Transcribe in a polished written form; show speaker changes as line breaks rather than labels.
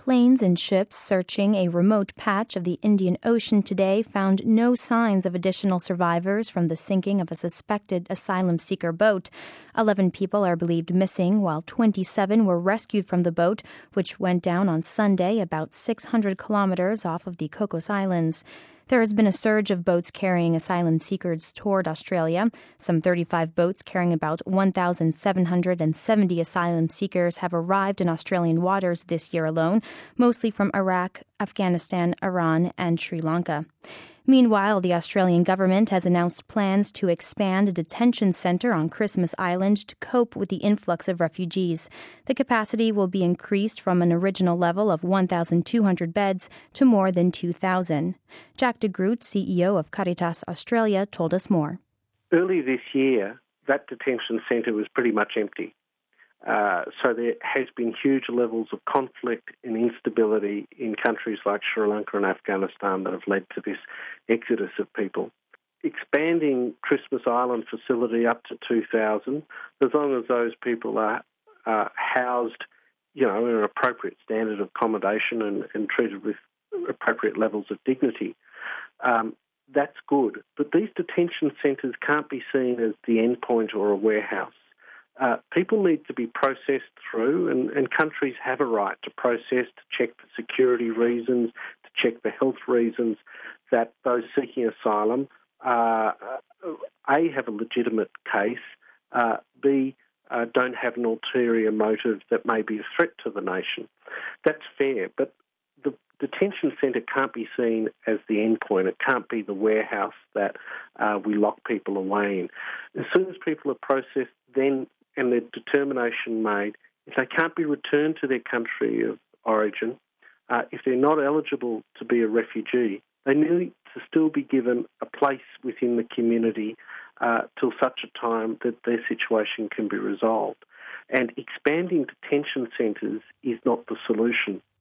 Planes and ships searching a remote patch of the Indian Ocean today found no signs of additional survivors from the sinking of a suspected asylum seeker boat. 11 people are believed missing, while 27 were rescued from the boat, which went down on Sunday about 600 kilometers off of the Cocos Islands. There has been a surge of boats carrying asylum seekers toward Australia. Some 35 boats carrying about 1,770 asylum seekers have arrived in Australian waters this year alone, mostly from Iraq, Afghanistan, Iran, and Sri Lanka. Meanwhile, the Australian government has announced plans to expand a detention centre on Christmas Island to cope with the influx of refugees. The capacity will be increased from an original level of 1,200 beds to more than 2,000. Jack de Groot, CEO of Caritas Australia, told us more.
Early this year, that detention centre was pretty much empty. So there has been huge levels of conflict and instability in countries like Sri Lanka and Afghanistan that have led to this exodus of people. Expanding Christmas Island facility up to 2,000, as long as those people are housed, in an appropriate standard of accommodation and treated with appropriate levels of dignity, that's good. But these detention centres can't be seen as the endpoint or a warehouse. People need to be processed through, and countries have a right to process, to check for security reasons, to check for health reasons, that those seeking asylum, A, have a legitimate case, B, don't have an ulterior motive that may be a threat to the nation. That's fair, but the detention centre can't be seen as the endpoint. It can't be the warehouse that we lock people away in. As soon as people are processed, then and their determination made, if they can't be returned to their country of origin, if they're not eligible to be a refugee, they need to still be given a place within the community till such a time that their situation can be resolved. And expanding detention centres is not the solution.